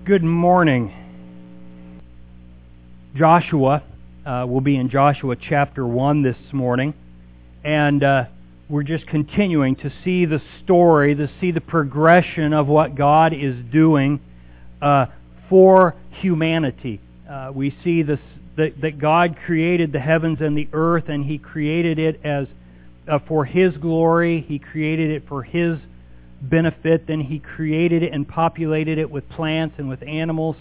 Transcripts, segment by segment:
Good morning. Joshua, we'll be in Joshua chapter 1 this morning, and we're just continuing to see the story, to see the progression of what God is doing for humanity. We see this, that God created the heavens and the earth, and He created it as for His glory. He created it for His benefit. Then He created it and populated it with plants and with animals.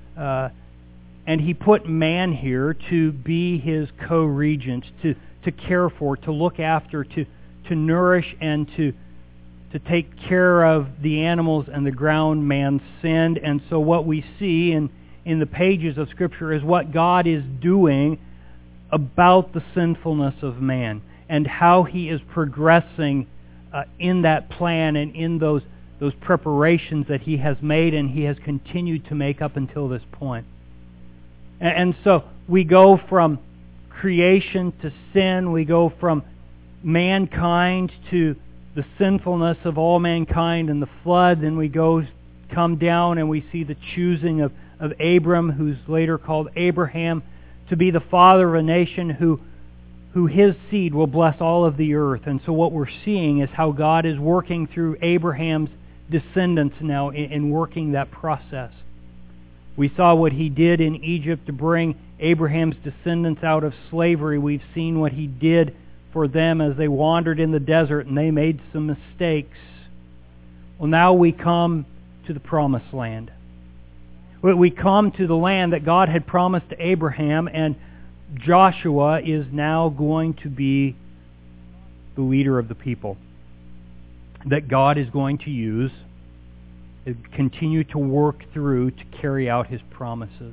And He put man here to be His co-regent, to care for, to look after, to nourish, and to take care of the animals and the ground man sinned. And so what we see in the pages of Scripture is what God is doing about the sinfulness of man and how He is progressing in that plan and in those preparations that He has made and He has continued to make up until this point. And so we go from creation to sin, we go from mankind to the sinfulness of all mankind and the flood, then we come down and we see the choosing of Abram, who's later called Abraham, to be the father of a nation who his seed will bless all of the earth. And so what we're seeing is how God is working through Abraham's descendants now in working that process. We saw what He did in Egypt to bring Abraham's descendants out of slavery. We've seen what He did for them as they wandered in the desert and they made some mistakes. Well, now we come to the promised land. We come to the land that God had promised to Abraham, and Joshua is now going to be the leader of the people that God is going to use to continue to work through to carry out His promises.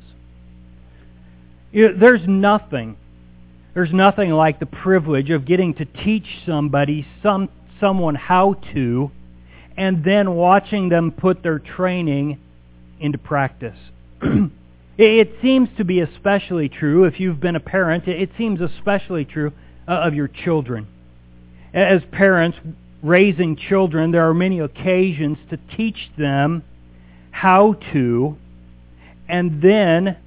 There's nothing like the privilege of getting to teach someone how to, and then watching them put their training into practice. It seems to be especially true if you've been a parent. It seems especially true of your children. As parents raising children, there are many occasions to teach them how to, and then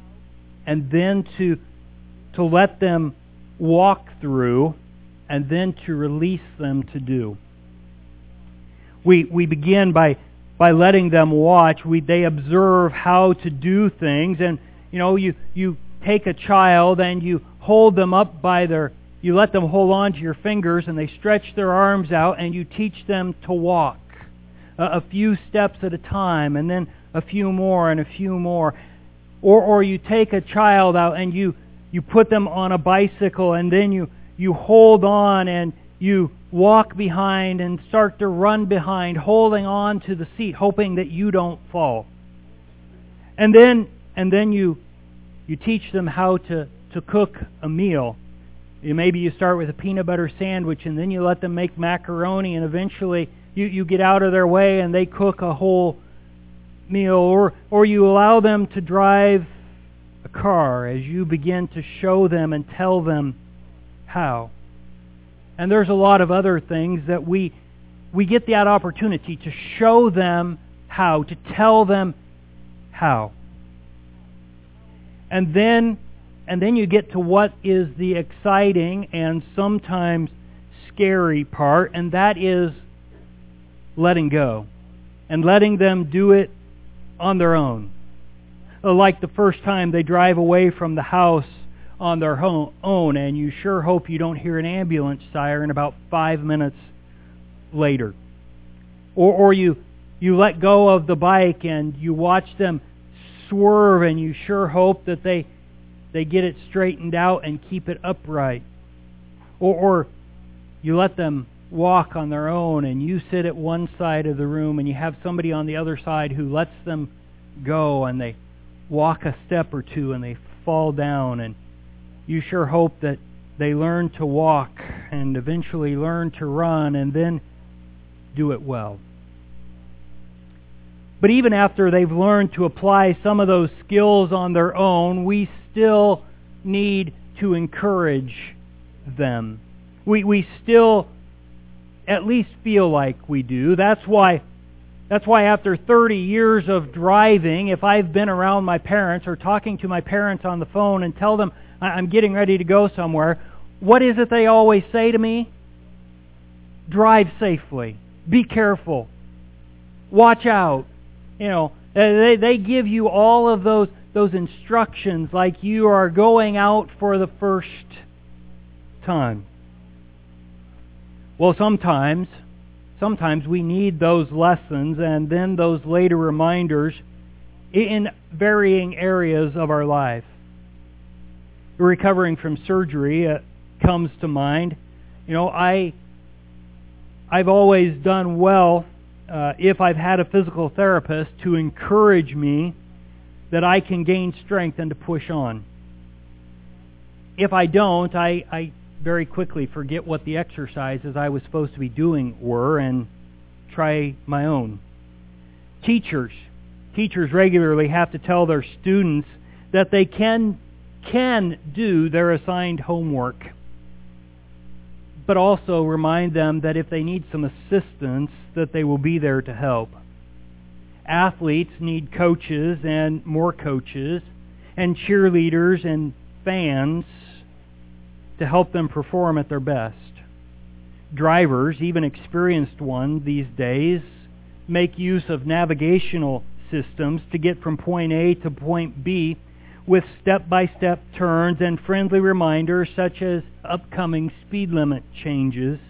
to let them walk through, and then to release them to do. We begin by letting them watch. They observe how to do things, and you take a child and you hold them up you let them hold on to your fingers, and they stretch their arms out, and you teach them to walk a few steps at a time, and then a few more and a few more. Or you take a child out and you put them on a bicycle, and then you hold on and you walk behind and start to run behind, holding on to the seat, hoping that you don't fall. And then you teach them how to cook a meal. Maybe you start with a peanut butter sandwich, and then you let them make macaroni, and eventually you get out of their way and they cook a whole meal. Or you allow them to drive a car as you begin to show them and tell them how. And there's a lot of other things that we get that opportunity to show them how, to tell them how. And then you get to what is the exciting and sometimes scary part, and that is letting go and letting them do it on their own. Like the first time they drive away from the house on their own, and you sure hope you don't hear an ambulance siren about 5 minutes later. Or you let go of the bike and you watch them swerve, and you sure hope that they get it straightened out and keep it upright. Or you let them walk on their own, and you sit at one side of the room and you have somebody on the other side who lets them go, and they walk a step or two and they fall down, and you sure hope that they learn to walk and eventually learn to run and then do it well. But even after they've learned to apply some of those skills on their own, we still need to encourage them. We still at least feel like we do. That's why That's why after 30 years of driving, if I've been around my parents or talking to my parents on the phone and tell them I'm getting ready to go somewhere, what is it they always say to me? Drive safely. Be careful. Watch out. They give you all of those instructions like you are going out for the first time. Well, sometimes we need those lessons and then those later reminders in varying areas of our life. Recovering from surgery comes to mind. I've always done well if I've had a physical therapist to encourage me that I can gain strength and to push on. If I don't, I very quickly forget what the exercises I was supposed to be doing were and try my own. Teachers regularly have to tell their students that they can do their assigned homework, but also remind them that if they need some assistance, that they will be there to help. Athletes need coaches and more coaches, and cheerleaders and fans to help them perform at their best. Drivers, even experienced ones these days, make use of navigational systems to get from point A to point B with step-by-step turns and friendly reminders such as upcoming speed limit changes.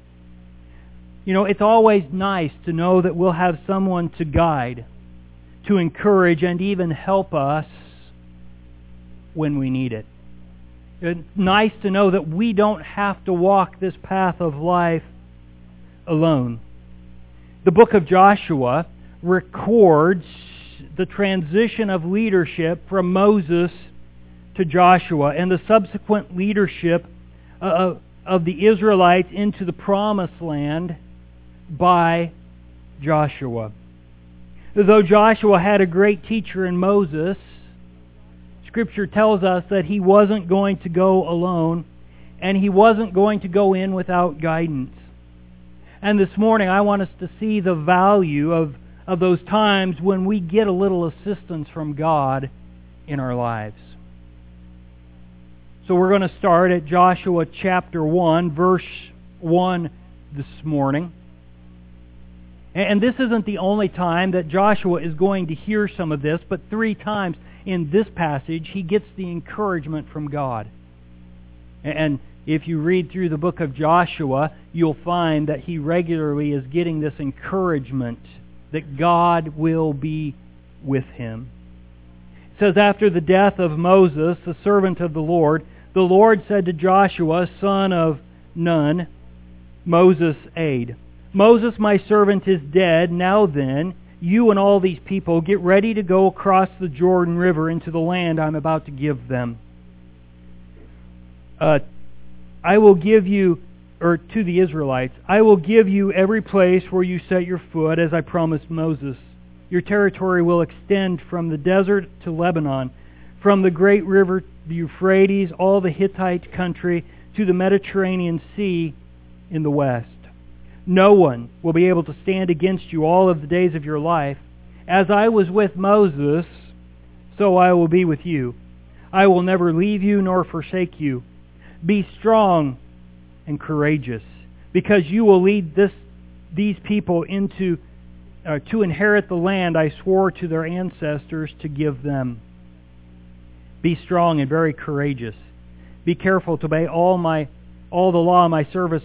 It's always nice to know that we'll have someone to guide, to encourage, and even help us when we need it. It's nice to know that we don't have to walk this path of life alone. The book of Joshua records the transition of leadership from Moses to Joshua and the subsequent leadership of the Israelites into the promised land by Joshua. Though Joshua had a great teacher in Moses, Scripture tells us that he wasn't going to go alone, and he wasn't going to go in without guidance. And this morning I want us to see the value of those times when we get a little assistance from God in our lives. So we're going to start at Joshua chapter 1, verse 1 this morning. And this isn't the only time that Joshua is going to hear some of this, but 3 times in this passage he gets the encouragement from God. And if you read through the book of Joshua, you'll find that he regularly is getting this encouragement that God will be with him. It says, after the death of Moses, the servant of the Lord said to Joshua, son of Nun, Moses' aide, Moses, my servant, is dead. Now then, you and all these people get ready to go across the Jordan River into the land I'm about to give them. I will give you, or to the Israelites, I will give you every place where you set your foot, as I promised Moses. Your territory will extend from the desert to Lebanon, from the great river, the Euphrates, all the Hittite country, to the Mediterranean Sea in the west. No one will be able to stand against you all of the days of your life. As I was with Moses, so I will be with you. I will never leave you nor forsake you. Be strong and courageous, because you will lead these people to inherit the land I swore to their ancestors to give them. Be strong and very courageous. Be careful to obey all the law my servant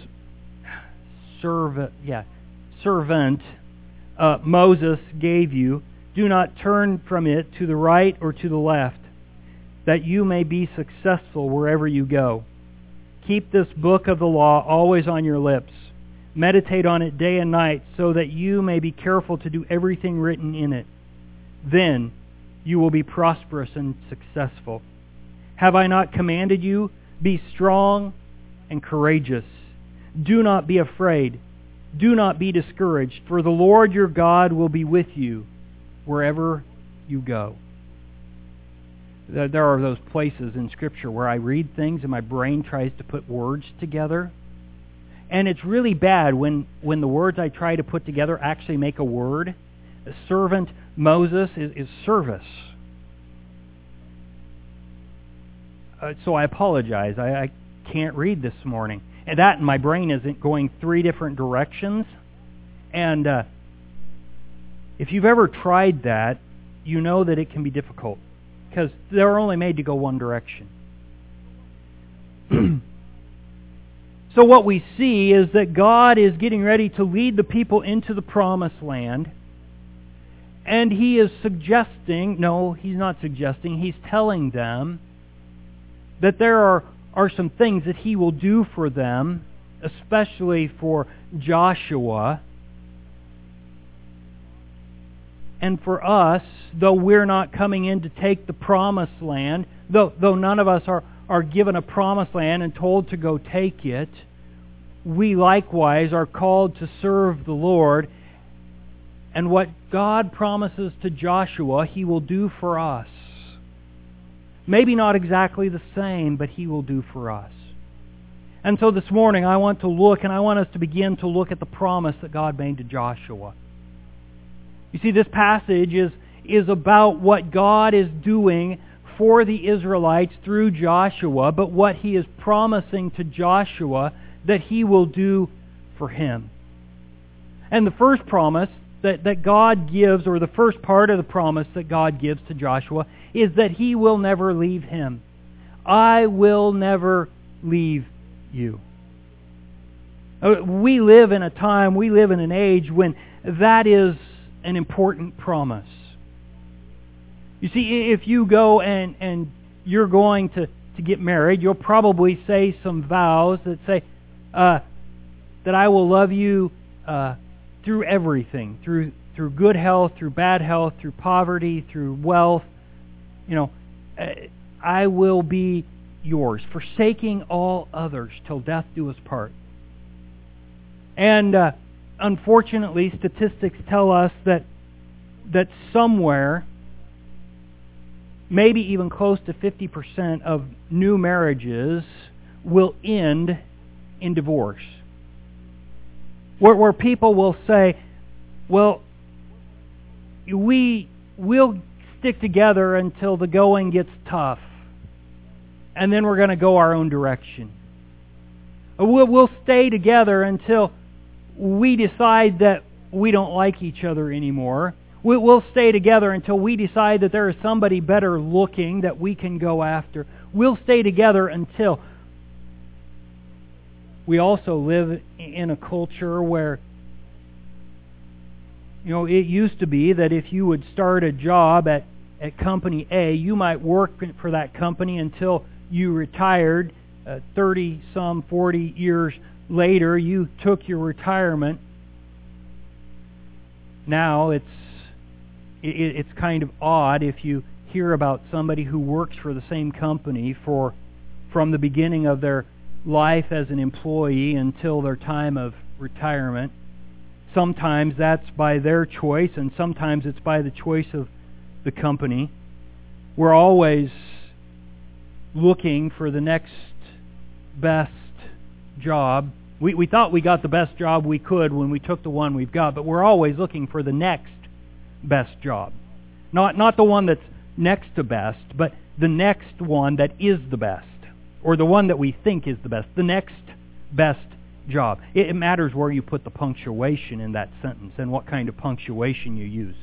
Moses gave you. Do not turn from it to the right or to the left, that you may be successful wherever you go. Keep this book of the law always on your lips. Meditate on it day and night, so that you may be careful to do everything written in it. Then you will be prosperous and successful. Have I not commanded you? Be strong and courageous. Do not be afraid. Do not be discouraged, for the Lord your God will be with you wherever you go. There are those places in Scripture where I read things and my brain tries to put words together. And it's really bad when the words I try to put together actually make a word, servant Moses is service. So I apologize. I can't read this morning. And that in my brain isn't going 3 different directions. And if you've ever tried that, you know that it can be difficult. Because they're only made to go one direction. So what we see is that God is getting ready to lead the people into the promised land. And He is suggesting, no, He's not suggesting, He's telling them that there are some things that He will do for them, especially for Joshua. And for us, though we're not coming in to take the promised land, though none of us are given a promised land and told to go take it, we likewise are called to serve the Lord. And what God promises to Joshua, He will do for us. Maybe not exactly the same, but He will do for us. And so this morning I want us to begin to look at the promise that God made to Joshua. You see, this passage is about what God is doing for the Israelites through Joshua, but what He is promising to Joshua that He will do for him. And the first promise that God gives, or the first part of the promise that God gives to Joshua, is that He will never leave him. I will never leave you. We live in a time, we live in an age when that is an important promise. You see, if you go and you're going to get married, you'll probably say some vows that say that I will love you through everything, through good health, through bad health, through poverty, through wealth. I will be yours, forsaking all others till death do us part. And unfortunately, statistics tell us that somewhere, maybe even close to 50% of new marriages will end in divorce. Where people will say, well, we'll stick together until the going gets tough, and then we're going to go our own direction. We'll stay together until we decide that we don't like each other anymore. We'll stay together until we decide that there is somebody better looking that we can go after. We'll stay together until... We also live in a culture where, it used to be that if you would start a job at company A, you might work for that company until you retired. 30-some, 40 years later, you took your retirement. Now it's kind of odd if you hear about somebody who works for the same company from the beginning of their life as an employee until their time of retirement. Sometimes that's by their choice, and sometimes it's by the choice of the company. We're always looking for the next best job. We thought we got the best job we could when we took the one we've got, but we're always looking for the next best job. Not the one that's next to best, but the next one that is the best, or the one that we think is the best, the next best job. It matters where you put the punctuation in that sentence and what kind of punctuation you use.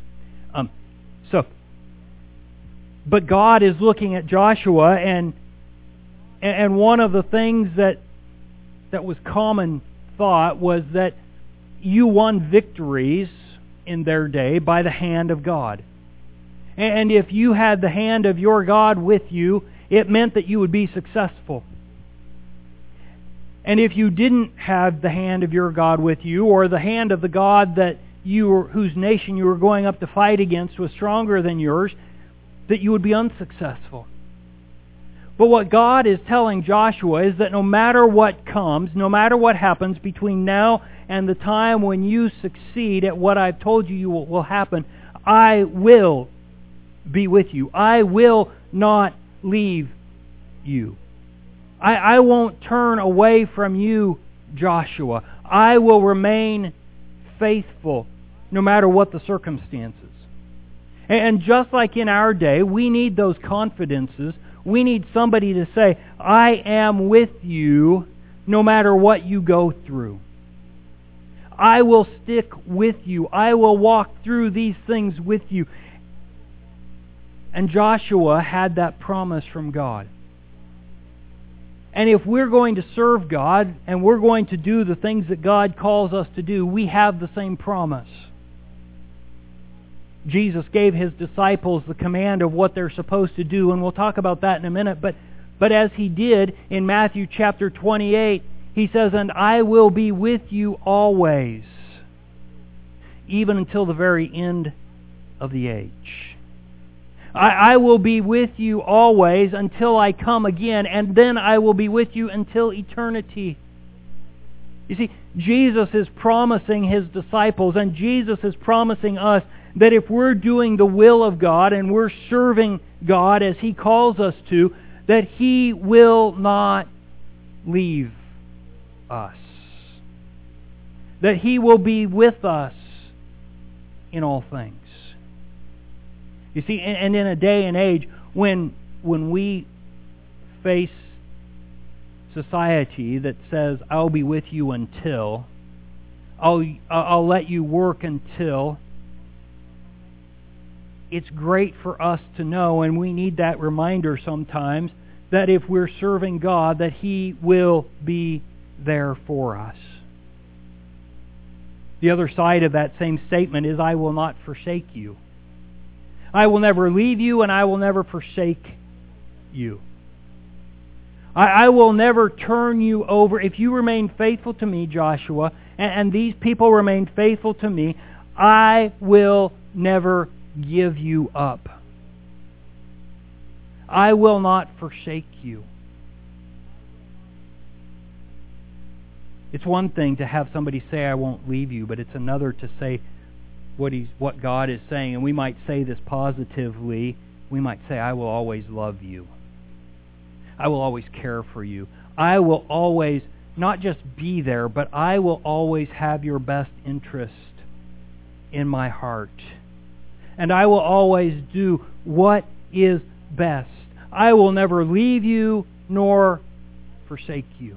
But God is looking at Joshua, and one of the things that was common thought was that you won victories in their day by the hand of God. And if you had the hand of your God with you, it meant that you would be successful. And if you didn't have the hand of your God with you, or the hand of the God whose nation you were going up to fight against was stronger than yours, that you would be unsuccessful. But what God is telling Joshua is that no matter what comes, no matter what happens between now and the time when you succeed at what I've told you will happen, I will be with you. I will not leave you. I won't turn away from you, Joshua. I will remain faithful no matter what the circumstances. And just like in our day, we need those confidences. We need somebody to say, I am with you no matter what you go through. I will stick with you. I will walk through these things with you. And Joshua had that promise from God. And if we're going to serve God and we're going to do the things that God calls us to do, we have the same promise. Jesus gave His disciples the command of what they're supposed to do, and we'll talk about that in a minute. But as He did in Matthew chapter 28, He says, and I will be with you always, even until the very end of the age. I will be with you always until I come again, and then I will be with you until eternity. You see, Jesus is promising His disciples, and Jesus is promising us, that if we're doing the will of God and we're serving God as He calls us to, that He will not leave us. That He will be with us in all things. You see, and in a day and age when we face society that says, I'll be with you until, I'll let you work until, it's great for us to know, and we need that reminder sometimes, that if we're serving God, that He will be there for us. The other side of that same statement is, I will not forsake you. I will never leave you, and I will never forsake you. I will never turn you over. If you remain faithful to me, Joshua, and these people remain faithful to me, I will never give you up. I will not forsake you. It's one thing to have somebody say, I won't leave you, but it's another to say what God is saying. And we might say this positively. We might say, I will always love you. I will always care for you. I will always not just be there, but I will always have your best interest in my heart. And I will always do what is best. I will never leave you nor forsake you.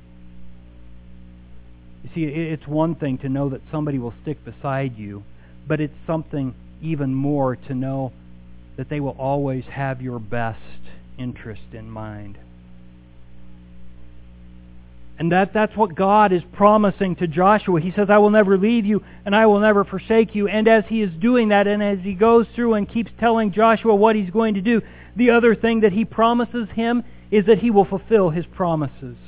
You see, it's one thing to know that somebody will stick beside you, but it's something even more to know that they will always have your best interest in mind. And that's what God is promising to Joshua. He says, I will never leave you and I will never forsake you. And as He is doing that, and as He goes through and keeps telling Joshua what He's going to do, the other thing that He promises him is that He will fulfill His promises.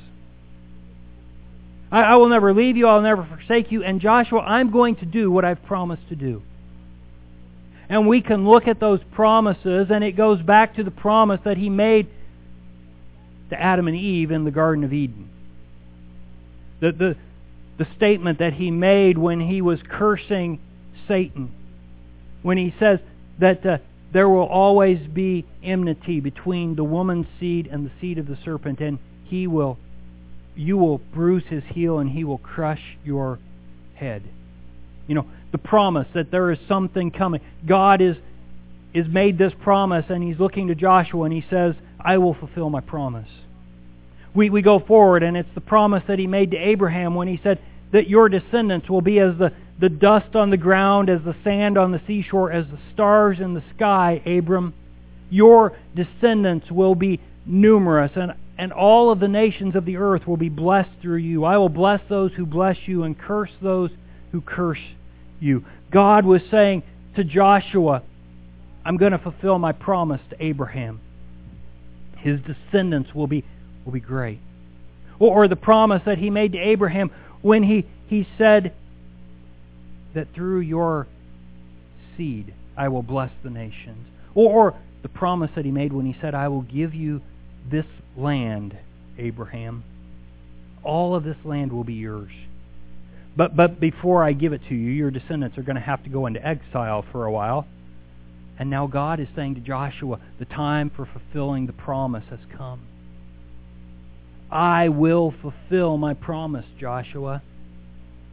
I will never leave you, I will never forsake you, and Joshua, I'm going to do what I've promised to do. And we can look at those promises, and it goes back to the promise that He made to Adam and Eve in the Garden of Eden. The statement that He made when He was cursing Satan, when He says that there will always be enmity between the woman's seed and the seed of the serpent, and you will bruise his heel and he will crush your head. You know, the promise that there is something coming. God is made this promise, and He's looking to Joshua and He says, I will fulfill my promise. We go forward, and it's the promise that He made to Abraham when He said that your descendants will be as the dust on the ground, as the sand on the seashore, as the stars in the sky, Abram. Your descendants will be numerous, and all of the nations of the earth will be blessed through you. I will bless those who bless you and curse those who curse you. God was saying to Joshua, I'm going to fulfill my promise to Abraham. His descendants will be great. Or the promise that He made to Abraham when he said that through your seed I will bless the nations. Or the promise that He made when He said, I will give you this land, Abraham. All of this land will be yours. But before I give it to you, your descendants are going to have to go into exile for a while. And now God is saying to Joshua, the time for fulfilling the promise has come. I will fulfill my promise, Joshua.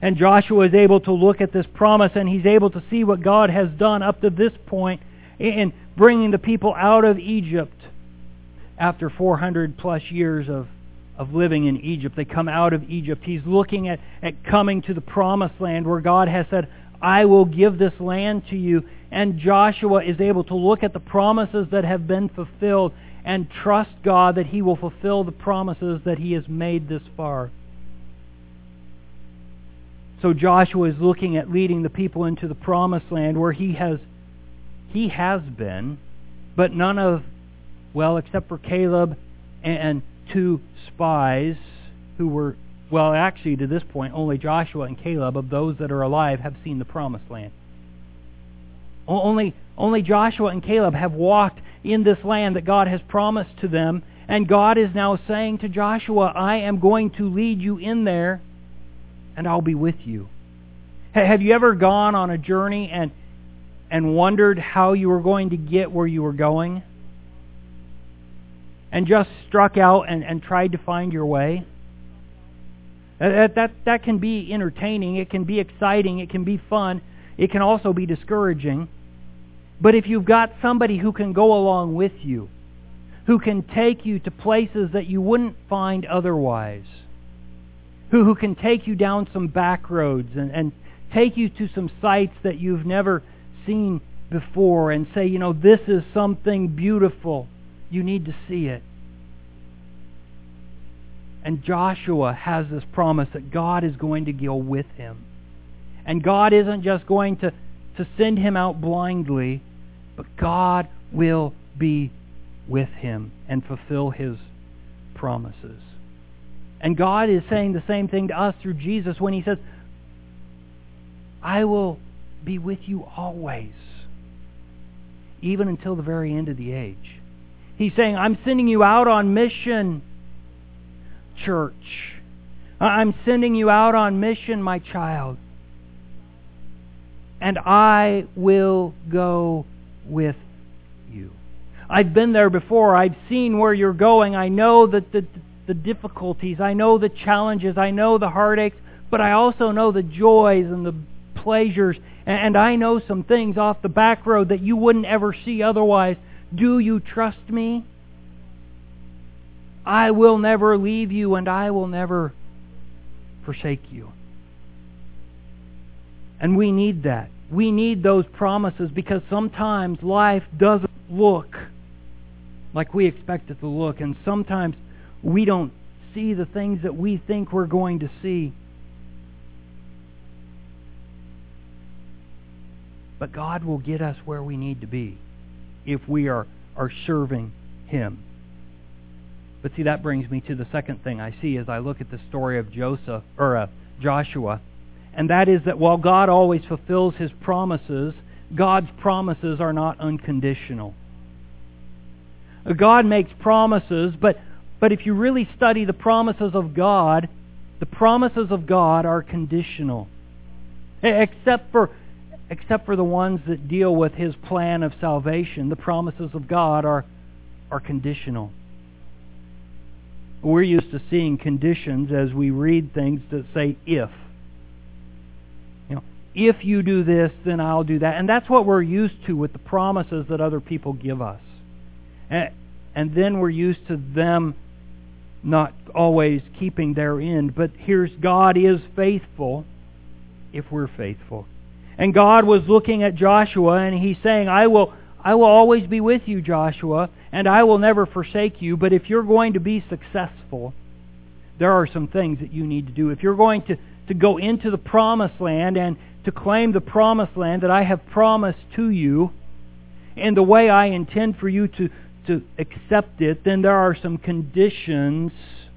And Joshua is able to look at this promise, and he's able to see what God has done up to this point in bringing the people out of Egypt. After 400 plus years of living in Egypt, they come out of Egypt. He's looking at coming to the promised land where God has said, I will give this land to you. And Joshua is able to look at the promises that have been fulfilled and trust God that He will fulfill the promises that He has made this far. So Joshua is looking at leading the people into the promised land where he has been, but none of, well, except for Caleb and 2 spies who were, well, actually to this point, only Joshua and Caleb of those that are alive have seen the promised land. Only Joshua and Caleb have walked in this land that God has promised to them, and God is now saying to Joshua, I am going to lead you in there, and I'll be with you. Have you ever gone on a journey and wondered how you were going to get where you were going? And just struck out and tried to find your way? That can be entertaining, it can be exciting, it can be fun, it can also be discouraging. But if you've got somebody who can go along with you, who can take you to places that you wouldn't find otherwise, who can take you down some back roads and take you to some sites that you've never seen before and say, you know, this is something beautiful. You need to see it. And Joshua has this promise that God is going to go with him. And God isn't just going to send him out blindly, but God will be with him and fulfill His promises. And God is saying the same thing to us through Jesus when He says, I will be with you always, even until the very end of the age. He's saying, I'm sending you out on mission, church. I'm sending you out on mission, my child. And I will go with you. I've been there before. I've seen where you're going. I know that the difficulties. I know the challenges. I know the heartaches. But I also know the joys and the pleasures. And I know some things off the back road that you wouldn't ever see otherwise. Do you trust me? I will never leave you, and I will never forsake you. And we need that. We need those promises because sometimes life doesn't look like we expect it to look. And sometimes we don't see the things that we think we're going to see. But God will get us where we need to be if we are serving Him. But see, that brings me to the second thing I see as I look at the story of Joshua. And that is that while God always fulfills His promises, God's promises are not unconditional. God makes promises, but if you really study the promises of God are conditional. Except for the ones that deal with His plan of salvation, the promises of God are conditional. We're used to seeing conditions as we read things that say if. If you do this, then I'll do that. And that's what we're used to with the promises that other people give us. And then we're used to them not always keeping their end. But here's God is faithful if we're faithful. And God was looking at Joshua and He's saying, I will always be with you, Joshua, and I will never forsake you. But if you're going to be successful, there are some things that you need to do. If you're going to go into the promised land and to claim the promised land that I have promised to you in the way I intend for you to accept it, then there are some conditions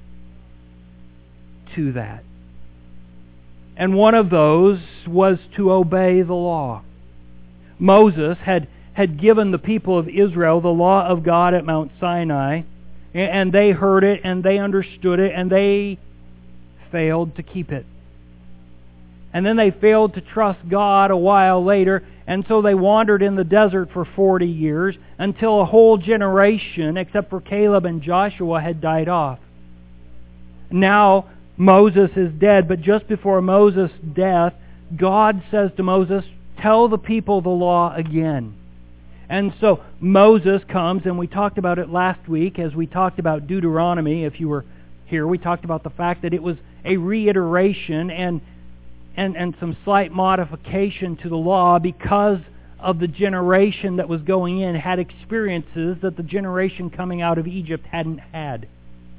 to that. And one of those was to obey the law. Moses had given the people of Israel the law of God at Mount Sinai, and they heard it, and they understood it, and they failed to keep it. And then they failed to trust God a while later, and so they wandered in the desert for 40 years until a whole generation, except for Caleb and Joshua, had died off. Now, Moses is dead, but just before Moses' death, God says to Moses, tell the people the law again. And so Moses comes, and we talked about it last week as we talked about Deuteronomy. If you were here, we talked about the fact that it was a reiteration and some slight modification to the law because of the generation that was going in had experiences that the generation coming out of Egypt hadn't had.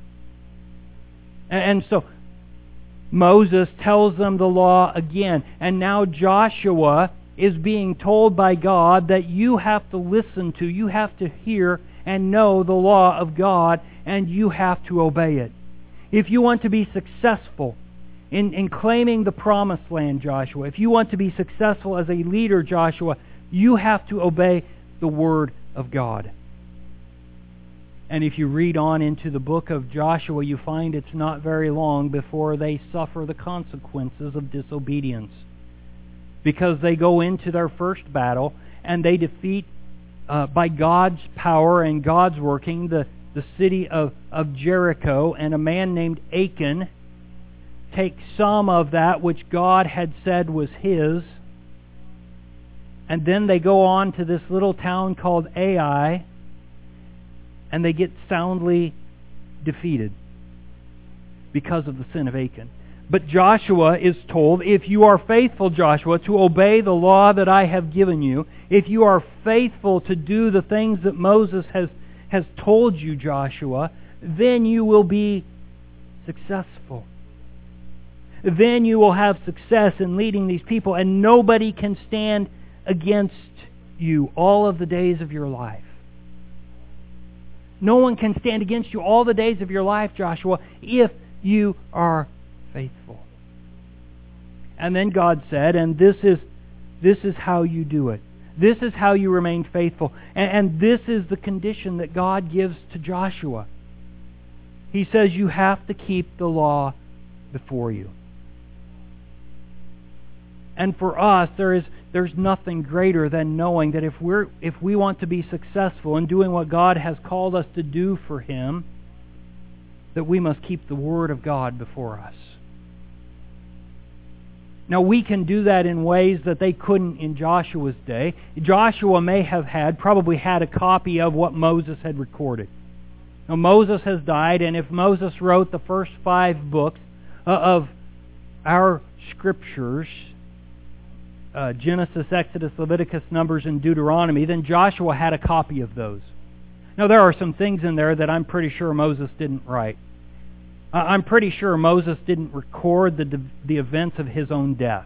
And so Moses tells them the law again. And now Joshua is being told by God that you have to listen to, you have to hear and know the law of God, and you have to obey it. If you want to be successful in claiming the promised land, Joshua, if you want to be successful as a leader, Joshua, you have to obey the Word of God. And if you read on into the book of Joshua, you find it's not very long before they suffer the consequences of disobedience. Because they go into their first battle and they defeat, by God's power and God's working, the city of Jericho, and a man named Achan takes some of that which God had said was his, and then they go on to this little town called Ai, and they get soundly defeated because of the sin of Achan. But Joshua is told, if you are faithful, Joshua, to obey the law that I have given you, if you are faithful to do the things that Moses has told you, Joshua, then you will be successful. Then you will have success in leading these people, and nobody can stand against you all of the days of your life. No one can stand against you all the days of your life, Joshua, if you are faithful. And then God said, and this is how you do it. This is how you remain faithful. And this is the condition that God gives to Joshua. He says you have to keep the law before you. And for us, there's nothing greater than knowing that if we want to be successful in doing what God has called us to do for Him, that we must keep the Word of God before us. Now, we can do that in ways that they couldn't in Joshua's day. Joshua may have probably had a copy of what Moses had recorded. Now, Moses has died, and if Moses wrote the first 5 books of our Scriptures, Genesis, Exodus, Leviticus, Numbers, and Deuteronomy, then Joshua had a copy of those. Now, there are some things in there that I'm pretty sure Moses didn't write. I'm pretty sure Moses didn't record the events of his own death.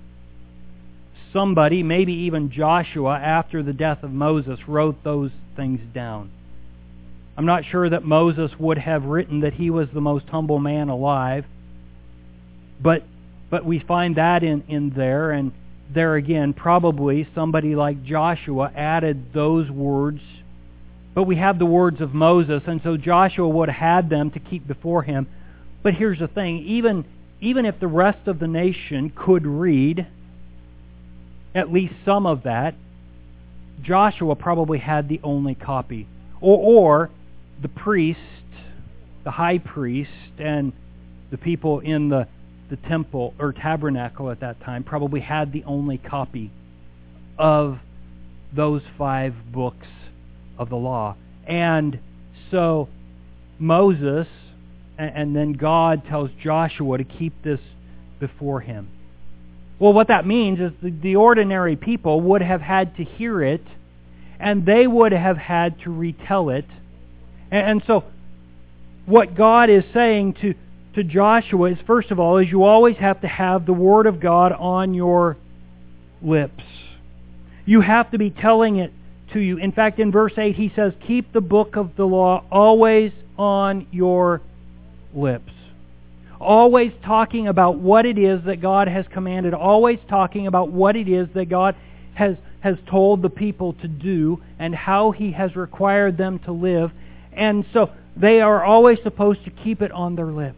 Somebody, maybe even Joshua, after the death of Moses, wrote those things down. I'm not sure that Moses would have written that he was the most humble man alive, but we find that in there, and there again, probably somebody like Joshua added those words. But we have the words of Moses, and so Joshua would have had them to keep before him. But here's the thing, even if the rest of the nation could read at least some of that, Joshua probably had the only copy. Or the priest, the high priest, and the people in the temple or tabernacle at that time probably had the only copy of those 5 books of the law. And so Moses and then God tells Joshua to keep this before him. Well, what that means is the ordinary people would have had to hear it, and they would have had to retell it. And so what God is saying to Joshua is, first of all, is you always have to have the Word of God on your lips. You have to be telling it to you. In fact, in verse 8 he says, keep the book of the law always on your lips. Always talking about what it is that God has commanded. Always talking about what it is that God has told the people to do and how He has required them to live. And so they are always supposed to keep it on their lips.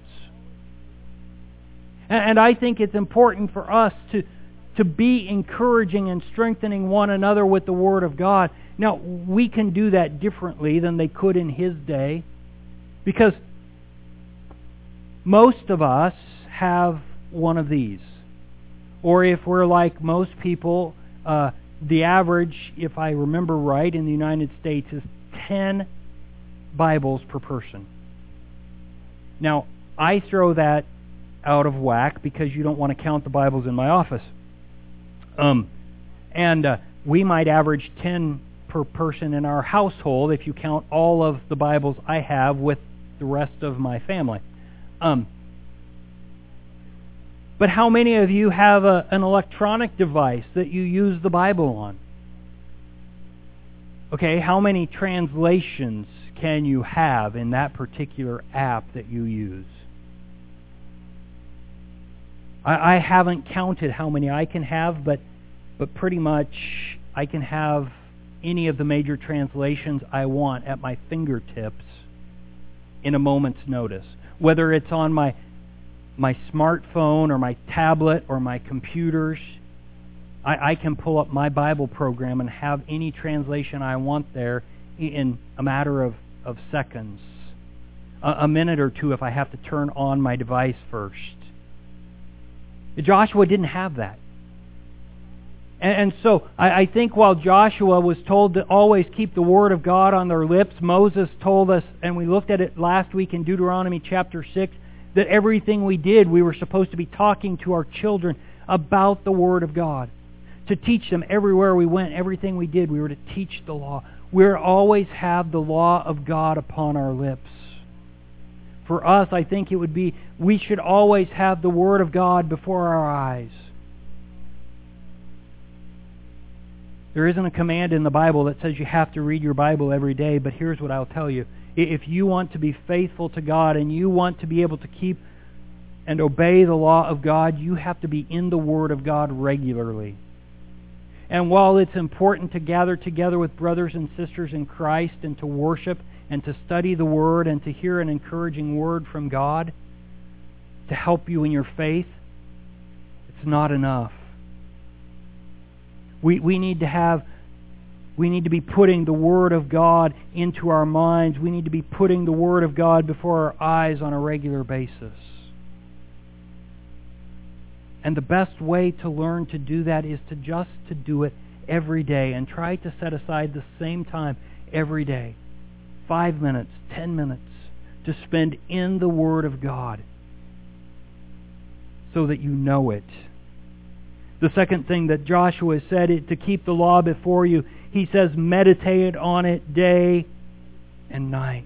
And I think it's important for us to be encouraging and strengthening one another with the Word of God. Now, we can do that differently than they could in His day, because most of us have one of these. Or if we're like most people, the average, if I remember right, in the United States is 10 Bibles per person. Now, I throw that out of whack because you don't want to count the Bibles in my office. We might average 10 per person in our household if you count all of the Bibles I have with the rest of my family. But how many of you have an electronic device that you use the Bible on? Okay, how many translations can you have in that particular app that you use? I haven't counted how many I can have, but pretty much I can have any of the major translations I want at my fingertips in a moment's notice. Whether it's on my smartphone or my tablet or my computers, I can pull up my Bible program and have any translation I want there in a matter of seconds. A minute or two if I have to turn on my device first. Joshua didn't have that. And so I think while Joshua was told to always keep the Word of God on their lips, Moses told us, and we looked at it last week in Deuteronomy chapter 6, that everything we did, we were supposed to be talking to our children about the Word of God. To teach them everywhere we went, everything we did, we were to teach the law. We always have the law of God upon our lips. For us, I think it would be, we should always have the Word of God before our eyes. There isn't a command in the Bible that says you have to read your Bible every day, but here's what I'll tell you. If you want to be faithful to God and you want to be able to keep and obey the law of God, you have to be in the Word of God regularly. And while it's important to gather together with brothers and sisters in Christ and to worship and to study the Word and to hear an encouraging word from God to help you in your faith, it's not enough. We need to be putting the Word of God into our minds. We need to be putting the Word of God before our eyes on a regular basis. And the best way to learn to do that is to do it every day and try to set aside the same time every day. 5 minutes, 10 minutes to spend in the Word of God so that you know it. The second thing that Joshua said is to keep the law before you. He says, meditate on it day and night.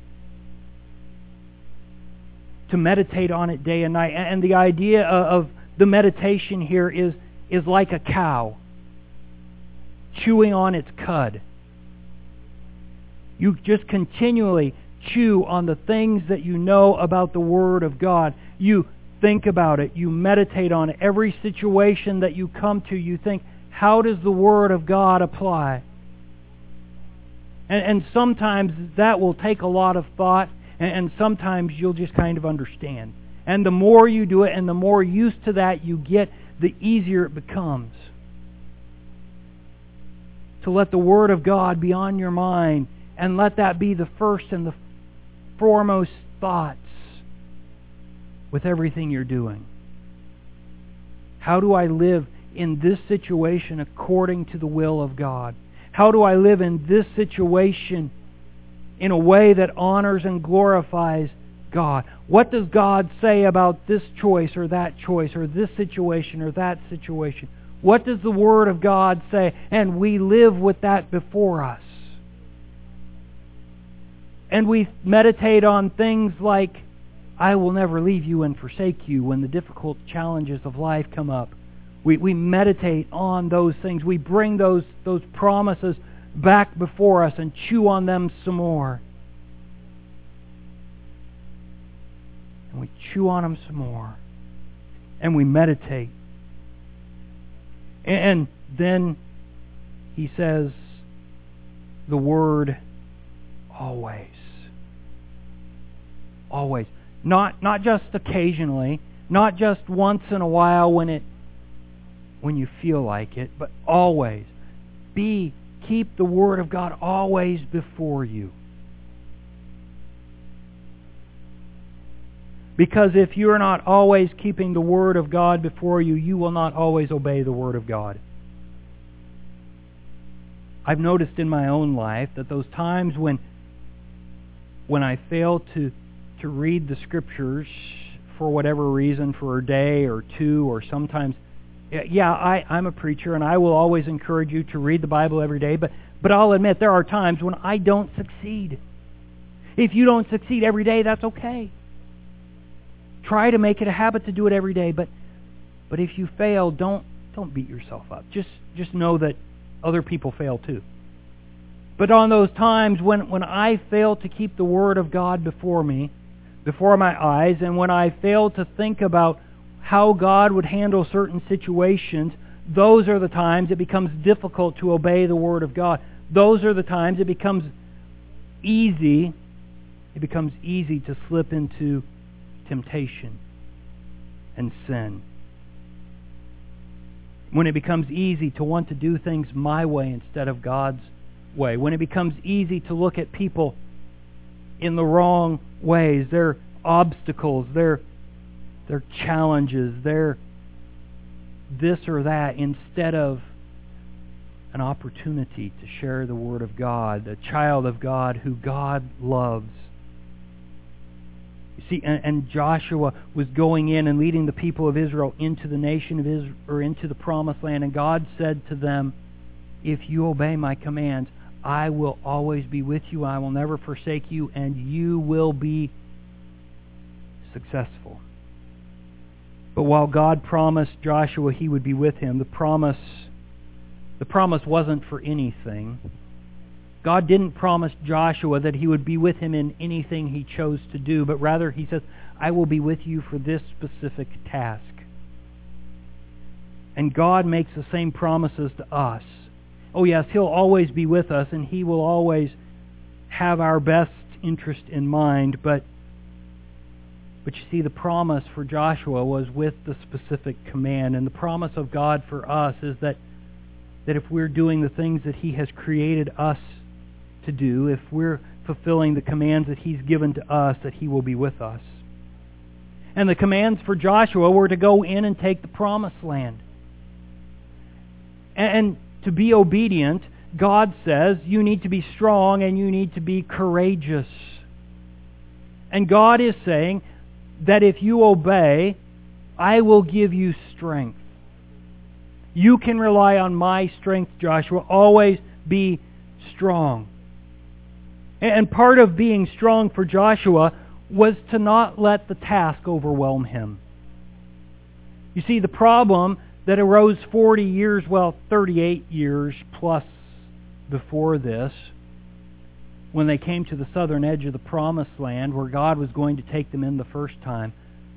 To meditate on it day and night. And the idea of the meditation here is like a cow chewing on its cud. You just continually chew on the things that you know about the Word of God. You think about it. You meditate on it. Every situation that you come to, you think, how does the Word of God apply? And sometimes that will take a lot of thought, and sometimes you'll just kind of understand. And the more you do it and the more used to that you get, the easier it becomes. To let the Word of God be on your mind and let that be the first and the foremost thoughts with everything you're doing. How do I live in this situation according to the will of God? How do I live in this situation in a way that honors and glorifies God? What does God say about this choice or that choice or this situation or that situation? What does the Word of God say? And we live with that before us. And we meditate on things like, I will never leave you and forsake you when the difficult challenges of life come up. We meditate on those things. We bring those promises back before us and chew on them some more. And we chew on them some more. And we meditate. And then he says the word always. Always. Not just occasionally, not just once in a while when you feel like it, but always. Keep the Word of God always before you. Because if you are not always keeping the Word of God before you, you will not always obey the Word of God. I've noticed in my own life that those times when I fail to read the Scriptures for whatever reason, for a day or two, or sometimes, I'm a preacher and I will always encourage you to read the Bible every day, but I'll admit there are times when I don't succeed. If you don't succeed every day, that's okay. Try to make it a habit to do it every day, but if you fail, don't beat yourself up. Just know that other people fail too. But on those times when I fail to keep the Word of God before me, before my eyes, and when I fail to think about how God would handle certain situations, those are the times it becomes difficult to obey the Word of God. Those are the times it becomes easy to slip into temptation and sin. When it becomes easy to want to do things my way instead of God's way. When it becomes easy to look at people in the wrong ways, their obstacles, their challenges, their this or that, instead of an opportunity to share the Word of God, the child of God who God loves. You see, and Joshua was going in and leading the people of Israel into the nation of Israel, or into the promised land, and God said to them, if you obey my commands, I will always be with you, I will never forsake you, and you will be successful. But while God promised Joshua he would be with him, the promise wasn't for anything. God didn't promise Joshua that he would be with him in anything he chose to do, but rather he says, I will be with you for this specific task. And God makes the same promises to us. Oh yes, He'll always be with us, and He will always have our best interest in mind, but you see, the promise for Joshua was with the specific command, and the promise of God for us is that if we're doing the things that He has created us to do, if we're fulfilling the commands that He's given to us, that He will be with us. And the commands for Joshua were to go in and take the promised land. And to be obedient, God says you need to be strong and you need to be courageous. And God is saying that if you obey, I will give you strength. You can rely on my strength, Joshua. Always be strong. And part of being strong for Joshua was to not let the task overwhelm him. You see, the problem that arose 38 years plus before this, when they came to the southern edge of the promised land where God was going to take them in the first time,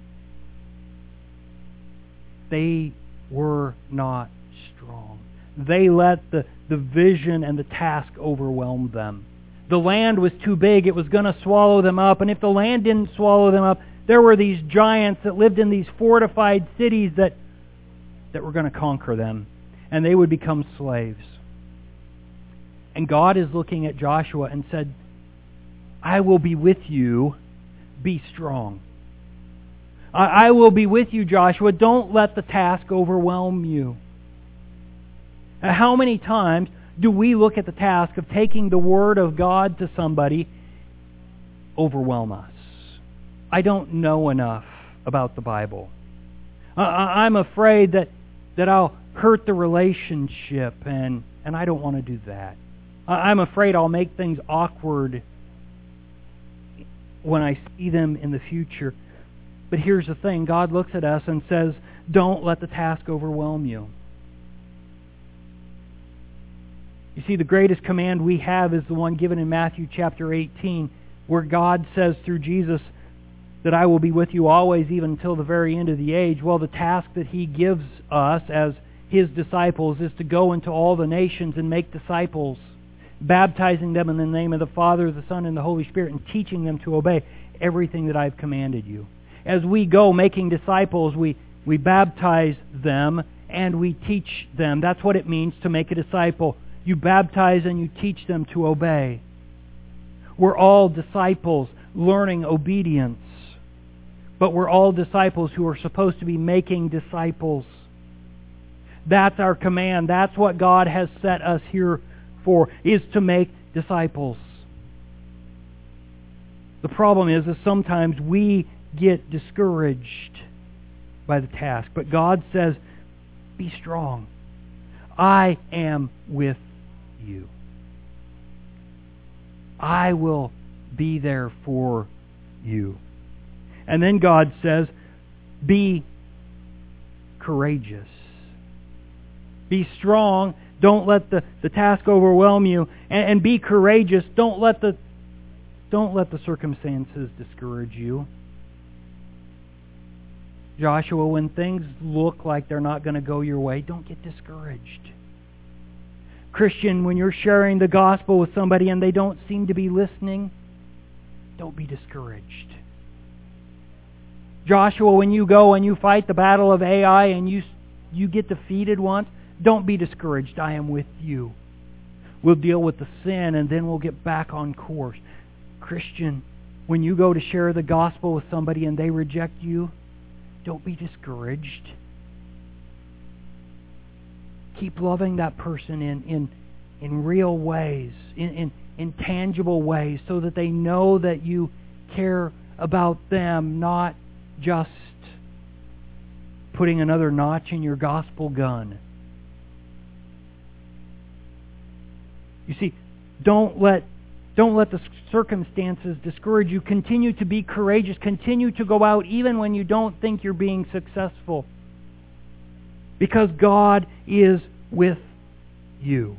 they were not strong. They let the vision and the task overwhelm them. The land was too big. It was going to swallow them up. And if the land didn't swallow them up, there were these giants that lived in these fortified cities that were going to conquer them. And they would become slaves. And God is looking at Joshua and said, I will be with you. Be strong. I will be with you, Joshua. Don't let the task overwhelm you. How many times do we look at the task of taking the Word of God to somebody overwhelm us? I don't know enough about the Bible. I'm afraid that I'll hurt the relationship, and I don't want to do that. I'm afraid I'll make things awkward when I see them in the future. But here's the thing. God looks at us and says, don't let the task overwhelm you. You see, the greatest command we have is the one given in Matthew chapter 18, where God says through Jesus that I will be with you always, even until the very end of the age. Well, the task that He gives us as His disciples is to go into all the nations and make disciples, baptizing them in the name of the Father, the Son, and the Holy Spirit, and teaching them to obey everything that I've commanded you. As we go making disciples, we baptize them and we teach them. That's what it means to make a disciple. You baptize and you teach them to obey. We're all disciples learning obedience. but we're all disciples who are supposed to be making disciples. That's our command. That's what God has set us here for, is to make disciples. The problem is sometimes we get discouraged by the task. But God says, be strong. I am with you. I will be there for you. And then God says, be courageous. Be strong. Don't let the task overwhelm you. And be courageous. Don't let the circumstances discourage you. Joshua, when things look like they're not going to go your way, don't get discouraged. Christian, when you're sharing the gospel with somebody and they don't seem to be listening, don't be discouraged. Joshua, when you go and you fight the battle of Ai and you get defeated once, don't be discouraged. I am with you. We'll deal with the sin and then we'll get back on course. Christian, when you go to share the gospel with somebody and they reject you, don't be discouraged. Keep loving that person in real ways, in tangible ways, so that they know that you care about them, not just putting another notch in your gospel gun. You see, don't let the circumstances discourage you. Continue to be courageous. Continue to go out even when you don't think you're being successful. Because God is with you.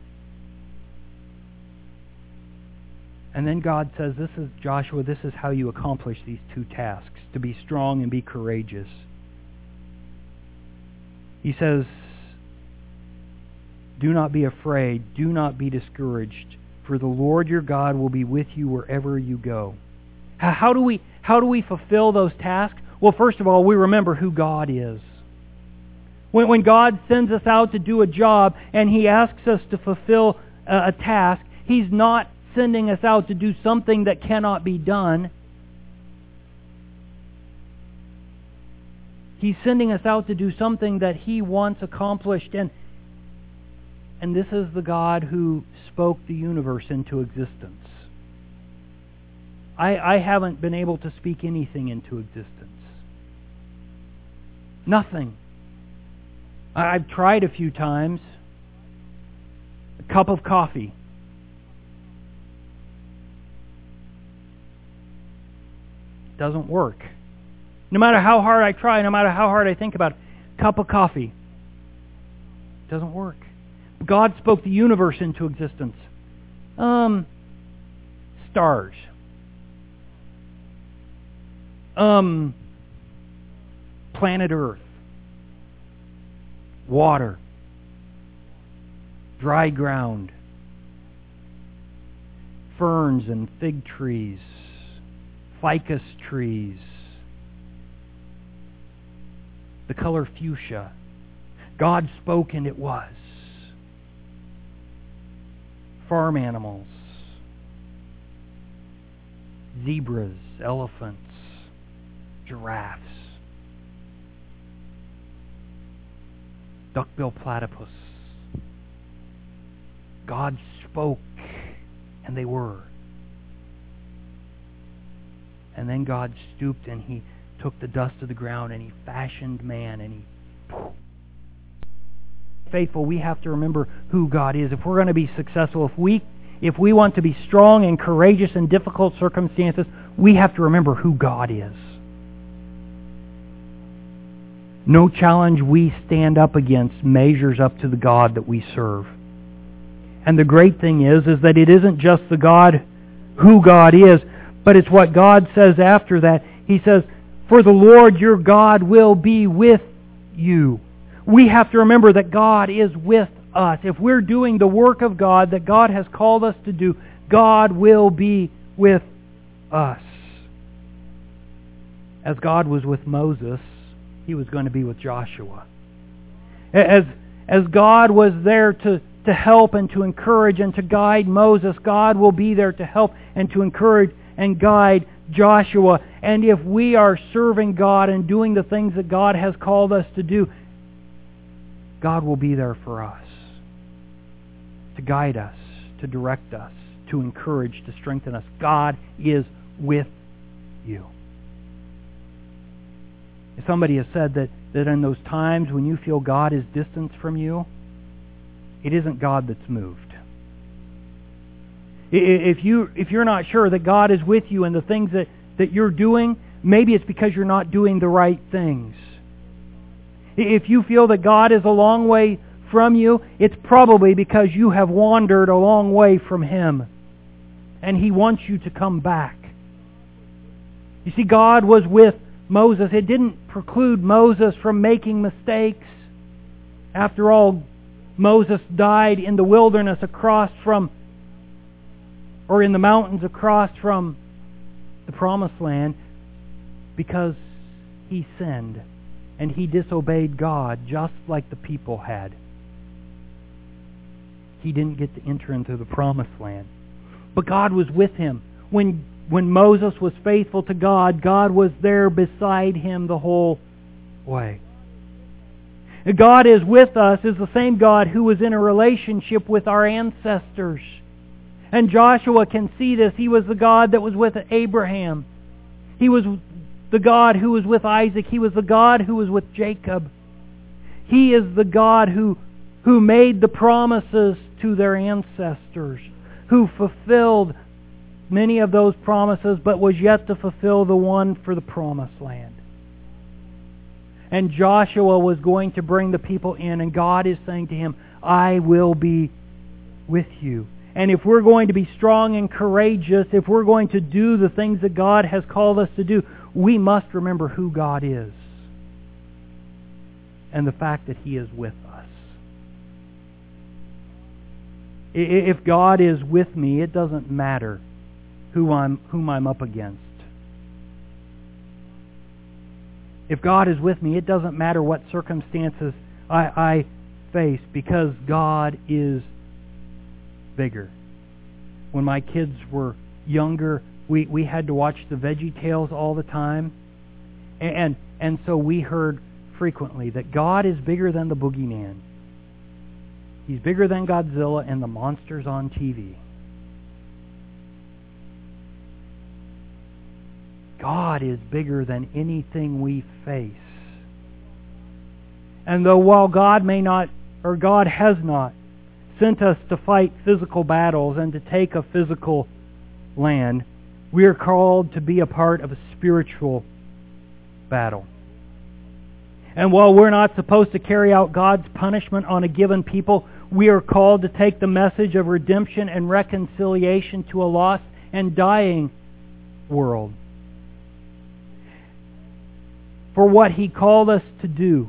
And then God says, this is Joshua, this is how you accomplish these two tasks, to be strong and be courageous. He says, do not be afraid, do not be discouraged, for the Lord your God will be with you wherever you go. How do we fulfill those tasks? Well, first of all, we remember who God is. When God sends us out to do a job and He asks us to fulfill a task, He's not sending us out to do something that cannot be done. He's sending us out to do something that He wants accomplished. And this is the God who spoke the universe into existence. I haven't been able to speak anything into existence. Nothing. I've tried a few times. A cup of coffee. Doesn't work. No matter how hard I try, no matter how hard I think about it, cup of coffee. Doesn't work. God spoke the universe into existence. Stars. Planet Earth. Water. Dry ground. Ferns and fig trees. Ficus trees. The color fuchsia. God spoke and it was. Farm animals. Zebras, elephants, giraffes. Duckbill platypus. God spoke, and they were. And then God stooped and He took the dust of the ground and He fashioned man and He... Faithful, we have to remember who God is. If we're going to be successful, if we want to be strong and courageous in difficult circumstances, we have to remember who God is. No challenge we stand up against measures up to the God that we serve. And the great thing is that it isn't just the God, who God is, but it's what God says after that. He says, for the Lord your God will be with you. We have to remember that God is with us. If we're doing the work of God that God has called us to do, God will be with us. As God was with Moses, He was going to be with Joshua. As God was there to help and to encourage and to guide Moses, God will be there to help and to encourage and guide Joshua. And if we are serving God and doing the things that God has called us to do, God will be there for us, to guide us, to direct us, to encourage, to strengthen us. God is with you. Somebody has said that in those times when you feel God is distant from you, it isn't God that's moved. If you're not sure that God is with you in the things that you're doing, maybe it's because you're not doing the right things. If you feel that God is a long way from you, it's probably because you have wandered a long way from Him. And He wants you to come back. You see, God was with Moses. It didn't preclude Moses from making mistakes. After all, Moses died in the wilderness in the mountains across from the Promised Land because he sinned and he disobeyed God just like the people had. He didn't get to enter into the Promised Land. But God was with him. When Moses was faithful to God, God was there beside him the whole way. God is with us is the same God who was in a relationship with our ancestors. And Joshua can see this. He was the God that was with Abraham. He was the God who was with Isaac. He was the God who was with Jacob. He is the God who made the promises to their ancestors, who fulfilled many of those promises, but was yet to fulfill the one for the Promised Land. And Joshua was going to bring the people in, and God is saying to him, I will be with you. And if we're going to be strong and courageous, if we're going to do the things that God has called us to do, we must remember who God is and the fact that He is with us. If God is with me, it doesn't matter whom I'm up against. If God is with me, it doesn't matter what circumstances I face, because God is bigger. When my kids were younger, we had to watch the VeggieTales all the time. And so we heard frequently that God is bigger than the boogeyman. He's bigger than Godzilla and the monsters on TV. God is bigger than anything we face. And though while God has not sent us to fight physical battles and to take a physical land, we are called to be a part of a spiritual battle. And while we're not supposed to carry out God's punishment on a given people, we are called to take the message of redemption and reconciliation to a lost and dying world. For what He called us to do,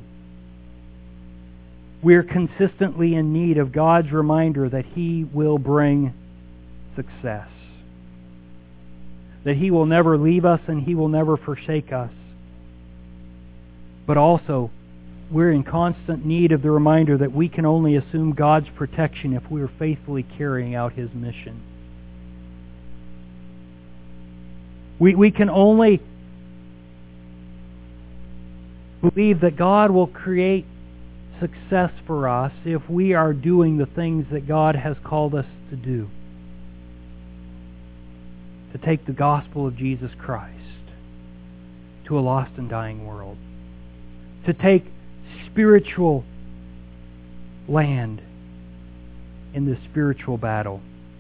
we're consistently in need of God's reminder that He will bring success. That He will never leave us and He will never forsake us. But also, we're in constant need of the reminder that we can only assume God's protection if we are faithfully carrying out His mission. We can only believe that God will create success for us if we are doing the things that God has called us to do. To take the gospel of Jesus Christ to a lost and dying world. To take spiritual land in this spiritual battle.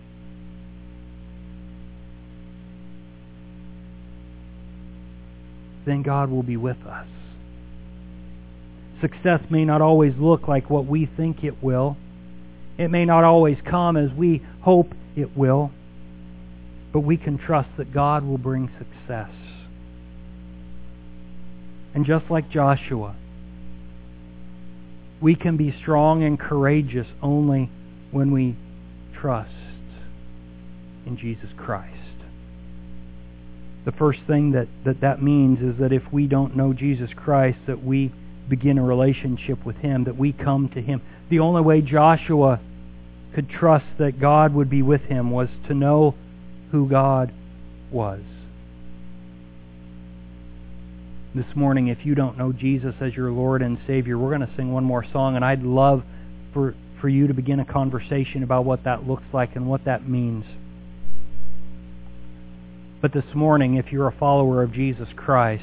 Then God will be with us. Success may not always look like what we think it will. It may not always come as we hope it will. But we can trust that God will bring success. And just like Joshua, we can be strong and courageous only when we trust in Jesus Christ. The first thing that means is that if we don't know Jesus Christ, that we begin a relationship with Him, that we come to Him. The only way Joshua could trust that God would be with him was to know who God was. this morning, if you don't know Jesus as your Lord and Savior, we're going to sing one more song, and I'd love for you to begin a conversation about what that looks like and what that means. But this morning, if you're a follower of Jesus Christ,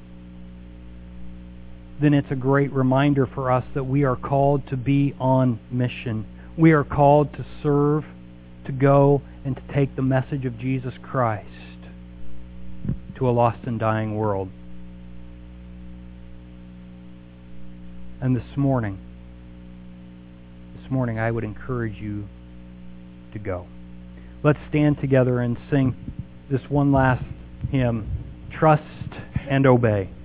then it's a great reminder for us that we are called to be on mission. We are called to serve, to go, and to take the message of Jesus Christ to a lost and dying world. And this morning, I would encourage you to go. Let's stand together and sing this one last hymn, Trust and Obey.